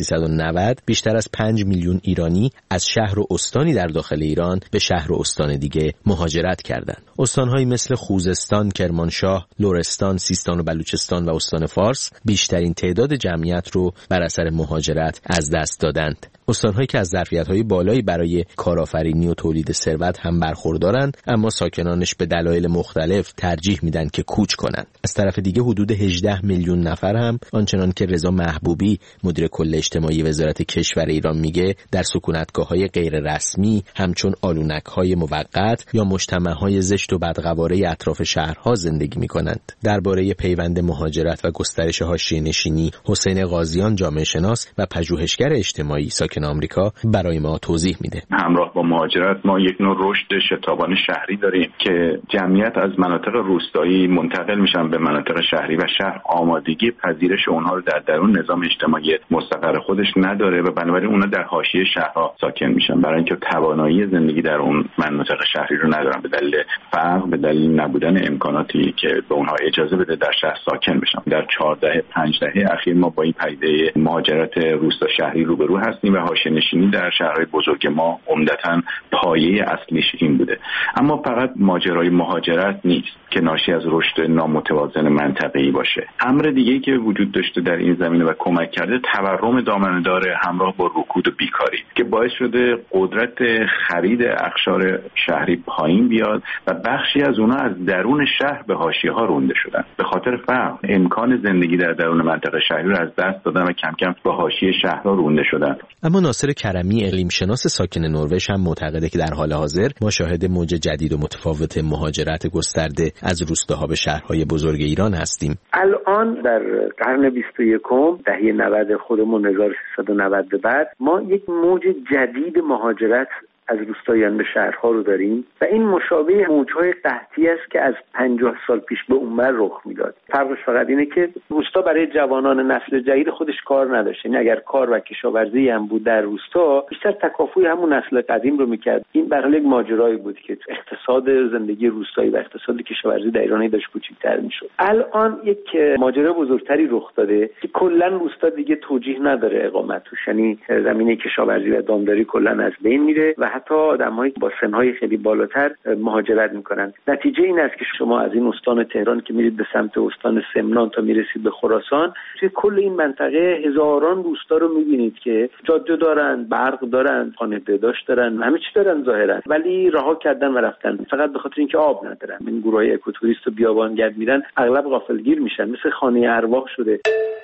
1390 بیشتر از 5 میلیون ایرانی از شهر و استانی در داخل ایران به شهر و استان دیگه مهاجرت کردند. استان‌هایی مثل خوزستان، کرمانشاه، لرستان، سیستان و بلوچستان و استان فارس بیشترین تعداد جمعیت رو بر اثر مهاجرت از دست دادند. استان‌هایی که از ظرفیت‌های بالایی برای کارآفرینی و تولید ثروت هم برخوردارند، اما ساکنانش به دلایل مختلف ترجیح میدن که کوچ کنند. از طرف دیگه حدود 18 میلیون نفر هم آنچنان که رضا محبوبی مدیر کل اجتماعی وزارت کشور ایران میگه در سکونتگاه‌های غیر رسمی همچون آلونک‌های موقت یا مجتمع‌های زشت و بدقواره اطراف شهرها زندگی می‌کنند. درباره پیوند مهاجرت و گسترش حاشیه‌نشینی حسین قاضیان جامعه شناس و پژوهشگر اجتماعی ساکن آمریکا برای ما توضیح میده. همراه با مهاجرت ما یک نوع رشد شتابان شهری داریم که جمعیت از مناطق روستایی منتقل میشن به مناطق شهری و شهر آمادگی پذیرش اونها رو در درون نظام اجتماعی مستقر خودش نداره و بنابراین اونها در حاشیه شهرها ساکن میشن برای اینکه توانایی زندگی در اون مناطق شهری رو ندارن به دلیل فقر، به دلیل نبودن امکاناتی که به اونها اجازه بده در شهر ساکن بشن. در 14-15 دهه اخیر ما با این پدیده مهاجرت روستا شهری روبرو هستیم و حاشیه‌نشینی در شهرهای بزرگ ما عمدتاً پایه اصلیش این بوده. اما فقط ماجرای مهاجرت نیست که ناشی از رشد نامتوازن منطقه‌ای باشه. امر دیگه‌ای که وجود داشته در این زمینه و کمک کرده تورم دامنه‌دار همراه با رکود و بیکاری که باعث شده قدرت خرید اقشار شهری پایین بیاد و بخشی از اونها از درون شهر به حاشیه‌ها رونده شدن. به خاطر فقر امکان زندگی در درون منطقه شهری رو از دست دادن و کم کم به حاشیه شهرها رونده شدن. اما ناصر کرمی اقلیم شناس ساکن نروژ هم معتقده که در حال حاضر ما شاهد موج جدید و متفاوت مهاجرت گسترده از روستاها به شهرهای بزرگ ایران هستیم. الان در قرن 21 دهه 90 خودمون 1390 به بعد ما یک موج جدید مهاجرت از روستاییان به شهرها رو داریم و این مشابه موج‌های قحطی است که از 50 سال پیش به اونور رخ میداد. فرقش فقط اینه که روستا برای جوانان نسل جدید خودش کار نداشت. یعنی اگر کار و کشاورزی هم بود در روستا بیشتر تکافوی همون نسل قدیم رو میکرد. این برای یک ماجرایی بود که اقتصاد زندگی روستایی و اقتصاد کشاورزی در ایران داشت کوچیک‌تر میشد. الان یک ماجرا بزرگتری رخ داده که کلا روستا دیگه توجیه نداره اقامت توش. یعنی زمینه کشاورزی و دامداری کلا از بین میره و حتی آدمایی با سنهای خیلی بالاتر مهاجرت میکنن. نتیجه این است که شما از این استان تهران که میرید به سمت استان سمنان تا میرسید به خراسان توی کل این منطقه هزاران روستا رو میبینید که جاده دارن، برق دارن، خانه بهداشت دارن، همه چی دارن ظاهرا، ولی رها کردن و رفتن فقط به خاطر اینکه آب ندارن. این گروهای اکوتوریست و بیابانگرد میرن اغلب غافلگیر میشن، مثل خانه ارواح شده.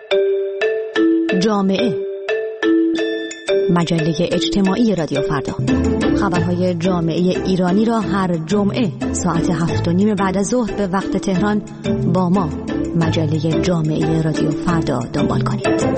جامعه مجله اجتماعی رادیو فردا. خبرهای جامعه ایرانی را هر جمعه ساعت 7:30 بعد از ظهر به وقت تهران با ما مجله جامعه رادیو فردا دنبال کنید.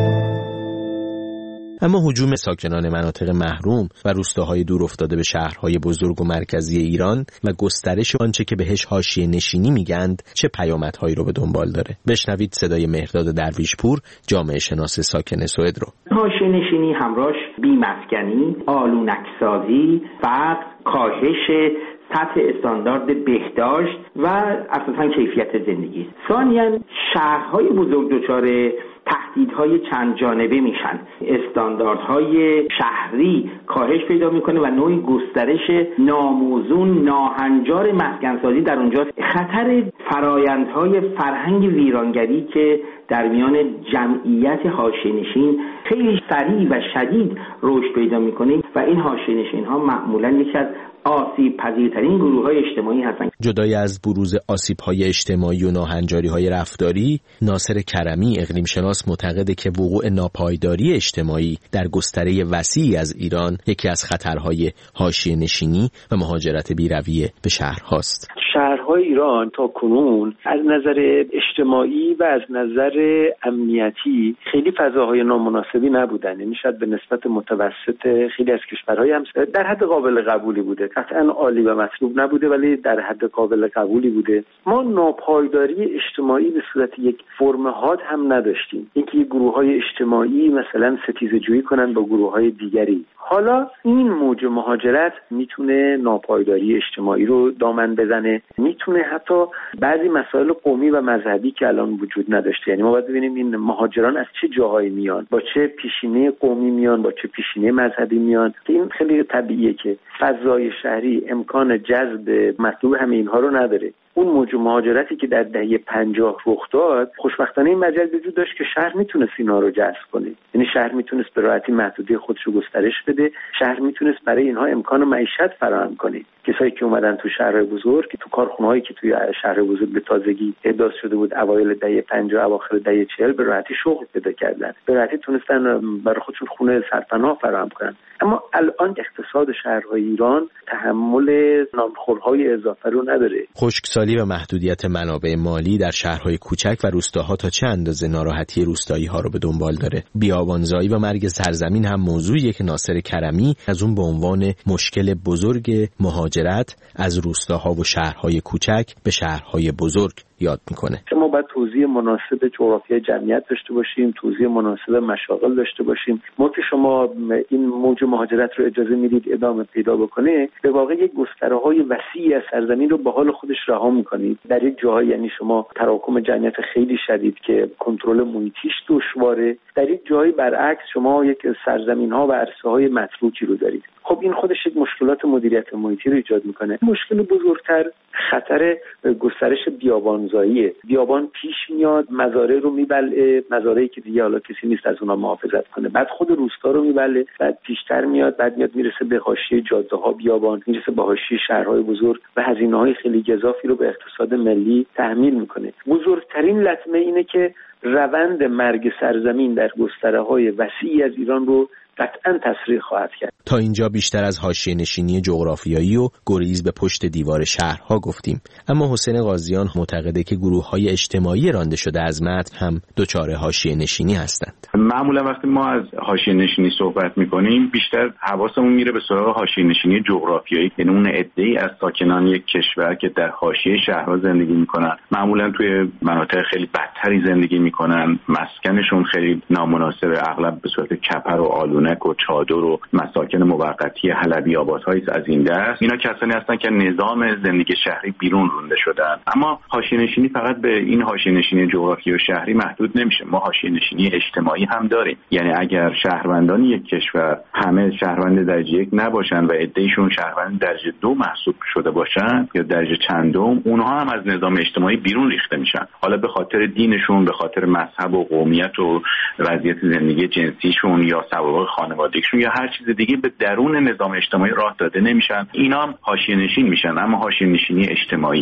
اما هجوم ساکنان مناطق محروم و روستاهای دور افتاده به شهرهای بزرگ و مرکزی ایران و گسترش آنچه که بهش حاشیه نشینی میگند چه پیامدهایی رو به دنبال داره؟ بشنوید صدای مهرداد درویشپور، جامعه شناس ساکن سوئد رو. حاشیه نشینی همراهش بی‌مسکنی، آلونک‌سازی، فقر، کاهش سطح استاندارد بهداشت و اساساً کیفیت زندگی. ثانیاً شهرهای بزرگ دچار تهدیدهای چند جانبه میشن. استانداردهای شهری کاهش پیدا میکنه و نوعی گسترش ناموزون ناهنجار مسکنسازی در اونجا. خطر فرایندهای فرهنگ ویرانگری که در میان جمعیت حاشیه‌نشین خیلی سریع و شدید رشد پیدا میکنه و این حاشیه‌نشین‌ها معمولاً یکی از آسیب پذیرترین گروه‌های اجتماعی هستند. جدای از بروز آسیب‌های اجتماعی و ناهنجاری‌های رفتاری، ناصر کرمی اقلیم شناس معتقده که وقوع ناپایداری اجتماعی در گستره وسیعی از ایران یکی از خطرهای حاشیه‌نشینی و مهاجرت بی‌رویه به شهرهاست. شهرهای ایران تا کنون از نظر اجتماعی و از نظر امنیتی خیلی فضاهای نامناسبی نبودن. یعنی شاید به نسبت متوسط خیلی از کشورهای هم در حد قابل قبولی بوده. قطعا عالی و مطلوب نبوده ولی در حد قابل قبولی بوده. ما ناپایداری اجتماعی به صورت یک فرم حاد هم نداشتیم. اینکه گروه‌های اجتماعی مثلا ستیزه‌جویی کنن با گروه‌های دیگری. حالا این موج مهاجرت میتونه ناپایداری اجتماعی رو دامن بزنه، میتونه حتی بعضی مسائل قومی و مذهبی که الان وجود نداشته. یعنی ما باید ببینیم این مهاجران از چه جاهایی میان، با چه پیشینه قومی میان، با چه پیشینه مذهبی میان. این خیلی طبیعیه که فضای شهری امکان جذب مطلوب همه اینها رو نداره. اون موج مهاجرتی که در دهه 50 رخ داد، خوشبختانه این مجال وجود داشت که شهر میتونست اینا رو جذب کنه. یعنی شهر میتونست به راحتی محدودی خودش رو گسترش بده، شهر میتونست برای اینها امکان معیشت فراهم کنه. کسایی که اومدن تو شهرهای بزرگ، که تو کارخونه‌هایی که توی شهر بزرگ به تازگی احداث شده بود اوایل دهه 50 اواخر دهه 40 به راحتی شغل پیدا کردن، به راحتی تونستن برای خودشون خونه سرپناه فراهم کنن. اما الان اقتصاد شهرهای ایران تحمل نامخورهای اضافه رو نداره. خشکسالی و محدودیت منابع مالی در شهرهای کوچک و روستاها تا چه اندازه ناراحتی روستایی‌ها رو به دنبال داره؟ بیابانزایی و مرگ سرزمین هم موضوعیه که ناصر کرمی از اون به عنوان مشکل بزرگ مهاجرت از روستاها و شهرهای کوچک به شهرهای بزرگ یاد میکنه. ما باید توزیع مناسب جغرافیای جمعیت داشته باشیم، توزیع مناسب مشاغل داشته باشیم. ما که شما این موج مهاجرت رو اجازه میدید ادامه پیدا بکنه، به واقع یک گستره‌های وسیعی از سرزمین رو به حال خودش رها میکنید. در یک جاهای یعنی شما تراکم جمعیت خیلی شدید که کنترل محیطیش دشواره، در یک جایی برعکس شما یک سرزمین‌ها و عرصه‌های متروکی رو دارید. خب این خودش یک مشکلات مدیریت محیطی رو ایجاد میکنه. مشکل بزرگتر خطر گسترش بیابانزاییه. بیابان پیش میاد، مزارع رو میبلعه، مزارعی که دیگه حالا کسی نیست از اونها محافظت کنه. بعد خود روستا رو میبلعه، بعد پیشتر میاد، بعد میاد میرسه به حاشیه جاده‌ها بیابان، میرسه به حاشیه شهرهای بزرگ و هزینه‌های خیلی گزافی رو به اقتصاد ملی تحمیل میکنه. بزرگترین لطمه اینه که روند مرگ سرزمین در گستره‌های وسیعی از ایران رو قطعاً تسریع خواهد کرد. تا اینجا بیشتر از حاشیه‌نشینی جغرافیایی و گریز به پشت دیوار شهرها گفتیم، اما حسین قاضیان معتقده که گروه‌های اجتماعی رانده شده از متن هم دچار حاشیه‌نشینی هستند. معمولا وقتی ما از حاشیه‌نشینی صحبت می‌کنیم بیشتر حواسمون میره به سراغ حاشیه‌نشینی جغرافیایی، یعنی اون عده‌ای از ساکنان یک کشور که در حاشیه شهرها زندگی می‌کنن، معمولا توی مناطق خیلی بدتری زندگی می‌کنن، مسکنشون خیلی نامناسبه، اغلب به صورت کپر و آلونک و چادر و مساکن موقتی حلبی آبادهای از این دست. اینا کسانی هستن که نظام زندگی شهری بیرون رونده شدن. اما حاشیه‌نشینی فقط به این حاشیه‌نشینی جغرافیایی و شهری محدود نمیشه. ما حاشیه‌نشینی اجتماعی هم داریم. یعنی اگر شهروندان یک کشور همه شهروند درجه 1 نباشن و عده‌شون شهروند درجه 2 محسوب شده باشن یا درجه چندم، اونها هم از نظام اجتماعی بیرون ریخته میشن. حالا به خاطر دینشون، به خاطر مذهب و قومیت و وضعیت زندگی جنسیشون یا سوابق خانوادگیشون یا هر چیز دیگه به درون نظام اجتماعی راه داده نمیشن. اینا هم حاشیه‌نشین میشن، اما حاشیه‌نشینی اجتماعی.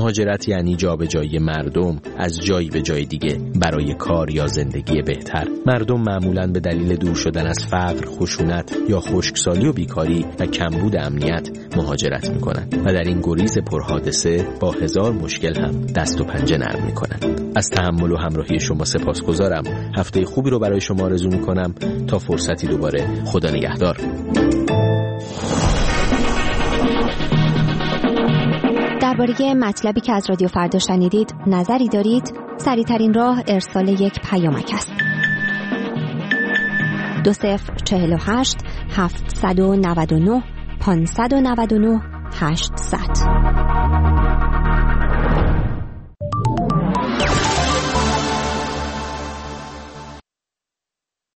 مهاجرت یعنی جابجایی مردم از جایی به جای دیگه برای کار یا زندگی بهتر. مردم معمولاً به دلیل دور شدن از فقر، خشونت یا خشکسالی و بیکاری و کمبود امنیت مهاجرت میکنن و در این گریز پرحادثه با هزار مشکل هم دست و پنجه نرم میکنن. از تحمل و همراهی شما سپاسگزارم. هفته خوبی رو برای شما آرزو میکنم. تا فرصتی دوباره، خدا نگهدار. درباره مطلبی که از رادیو فردا شنیدید نظری دارید؟ سریع‌ترین راه ارسال یک پیامک است. 2048 799 599 800.